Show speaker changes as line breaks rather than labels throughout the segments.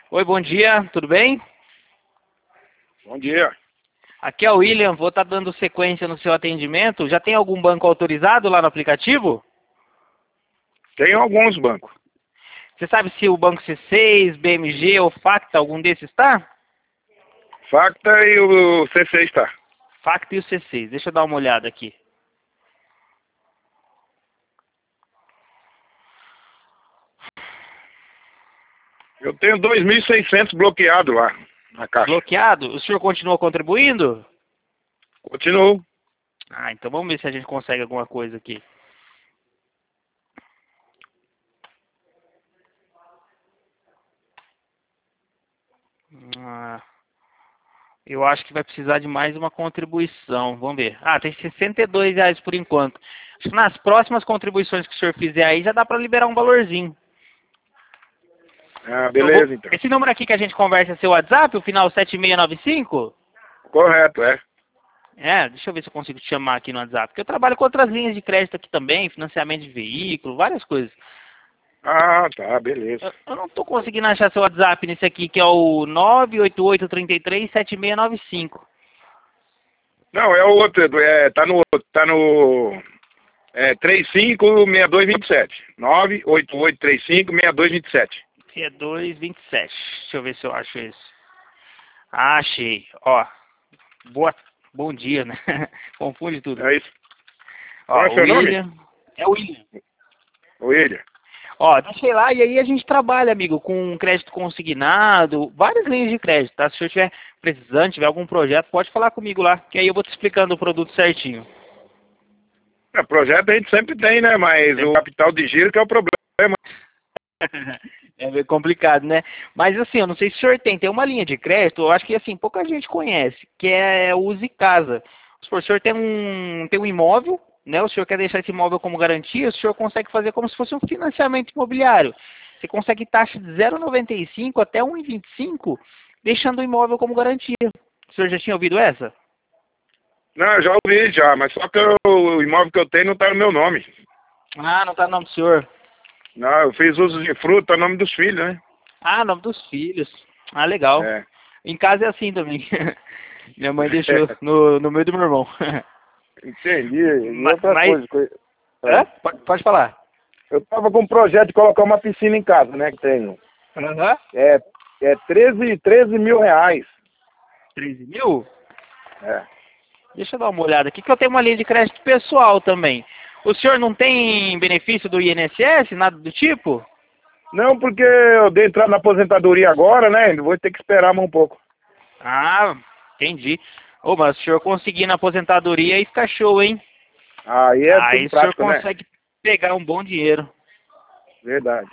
Oi, bom dia, tudo bem?
Bom dia.
Aqui é o William, vou estar dando sequência no seu atendimento. Já tem algum banco autorizado lá no aplicativo?
Tem alguns bancos.
Você sabe se o Banco C6, BMG ou Facta, algum desses está?
Facta e o C6 está.
Facta e o C6, deixa eu dar uma olhada aqui.
Eu tenho 2.600 bloqueado lá na caixa.
Bloqueado? O senhor continua contribuindo?
Continuo.
Ah, então vamos ver se a gente consegue alguma coisa aqui. Ah, eu acho que vai precisar de mais uma contribuição. Vamos ver. Ah, tem R$ 62 por enquanto. Acho que nas próximas contribuições que o senhor fizer aí já dá para liberar um valorzinho.
Ah, beleza então.
Esse número aqui que a gente conversa é seu WhatsApp, o final 7695?
Correto, é.
É, deixa eu ver se eu consigo te chamar aqui no WhatsApp. Porque eu trabalho com outras linhas de crédito aqui também, financiamento de veículo, várias coisas.
Ah, tá, beleza.
Eu não tô conseguindo achar seu WhatsApp nesse aqui, que é o 988337695.
Não, é o outro, tá no 356227. 988356227.
Que é 227. Deixa eu ver se eu acho esse. Ah, achei. Ó, bom dia, né? Confunde tudo.
É isso. Qual é
Ó,
o
o
seu nome?
William. É o William.
William.
Ó, deixei lá e aí a gente trabalha, amigo, com crédito consignado, várias linhas de crédito, tá? Se o senhor estiver precisando, tiver algum projeto, pode falar comigo lá, que aí eu vou te explicando o produto certinho.
Projeto a gente sempre tem, né? Mas o capital de giro que é o problema.
É meio complicado, né? Mas assim, eu não sei se o senhor tem uma linha de crédito, eu acho que assim, pouca gente conhece, que é o Use Casa. Se o senhor tem um imóvel, né? O senhor quer deixar esse imóvel como garantia, o senhor consegue fazer como se fosse um financiamento imobiliário. Você consegue taxa de 0,95 até 1,25, deixando o imóvel como garantia. O senhor já tinha ouvido essa?
Não, eu já ouvi já, mas só que o imóvel que eu tenho não tá no meu nome.
Ah, não tá no nome do senhor.
Não, eu fiz uso de fruta, nome dos filhos, né?
Ah, nome dos filhos. Ah, legal.
É.
Em casa é assim também. Minha mãe deixou no meio do meu irmão.
Entendi. E
Ma-
outra
Mas,
coisa,
hã? Pode falar.
eu tava com um projeto de colocar uma piscina em casa, né, que tenho.
Aham.
É, é 13 mil reais.
13 mil?
É.
Deixa eu dar uma olhada aqui, que eu tenho uma linha de crédito pessoal também. O senhor não tem benefício do INSS, nada do tipo?
Não, porque eu dei entrada na aposentadoria agora, né? Vou ter que esperar mais um pouco.
Ah, entendi. Ô, mas se o senhor conseguir na aposentadoria, aí fica show, hein?
Aí é
Aí
tudo
o senhor
prático, né?
consegue pegar um bom dinheiro.
Verdade.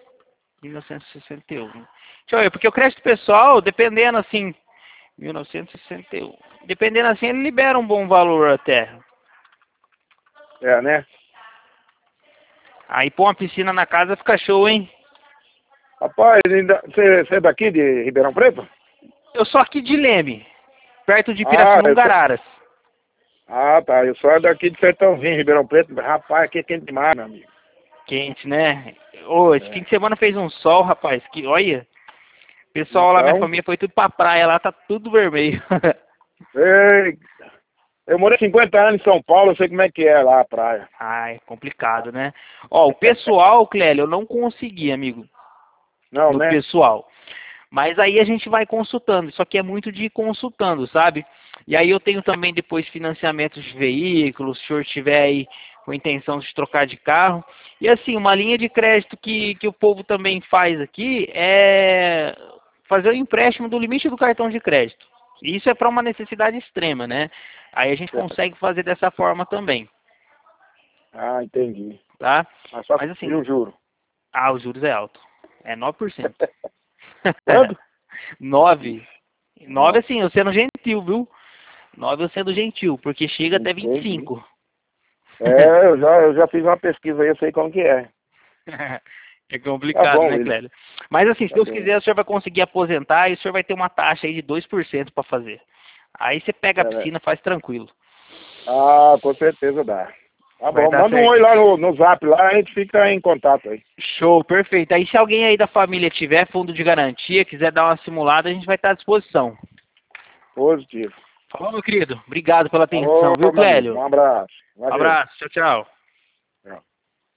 1961. Deixa eu ver, porque o crédito pessoal, dependendo assim, 1961. Dependendo assim, ele libera um bom valor até.
É, né?
Aí pôr uma piscina na casa fica show, hein?
Rapaz, você é daqui de Ribeirão Preto?
Eu sou aqui de Leme, perto de
Ah, eu sou...
Pirassununga,
ah, tá. Eu sou daqui de Sertãozinho, Ribeirão Preto. Rapaz, aqui é quente demais, meu amigo.
Quente, né? Ô, esse fim
É.
de semana fez um sol, rapaz, que olha. O pessoal lá, minha
Então,
família foi tudo pra praia, lá tá tudo vermelho.
ei, eu morei 50 anos em São Paulo, eu sei como é que é lá a praia.
Ai, complicado, né? Ó, o pessoal, Clélio, eu não consegui, amigo,
Não,
do
né?
pessoal. Mas aí a gente vai consultando. Isso aqui é muito de ir consultando, sabe? E aí eu tenho também depois financiamentos de veículos, se o senhor tiver aí com intenção de trocar de carro. E assim, uma linha de crédito que o povo também faz aqui é fazer o empréstimo do limite do cartão de crédito. E isso é para uma necessidade extrema, né? Aí a gente consegue fazer dessa forma também,
Ah, entendi.
tá?
Mas só
Mas
e
assim,
o juro?
os juros é alto. É 9%.
Quanto?
9. 9
Nossa,
assim, eu sendo gentil, viu? 9 eu sendo gentil, porque chega até
entendi.
25.
É, eu já fiz uma pesquisa aí, eu sei como que é.
É
Tá
complicado,
bom,
né,
William.
Clélio? Mas assim, se
Tá
Deus
bem.
quiser, o senhor vai conseguir aposentar e o senhor vai ter uma taxa aí de 2% para fazer. Aí você pega a
É, né?
piscina, faz tranquilo.
Ah, com certeza dá. Tá
Vai
bom,
dar
manda um
certo.
oi lá no zap, lá a gente fica em contato aí.
Show, perfeito. Aí se alguém aí da família tiver fundo de garantia, quiser dar uma simulada, a gente vai estar à disposição.
Positivo.
Falou, meu querido. Obrigado pela
Falou,
atenção, viu,
meu amigo.
Clélio?
Um abraço. Valeu.
Abraço, tchau, tchau.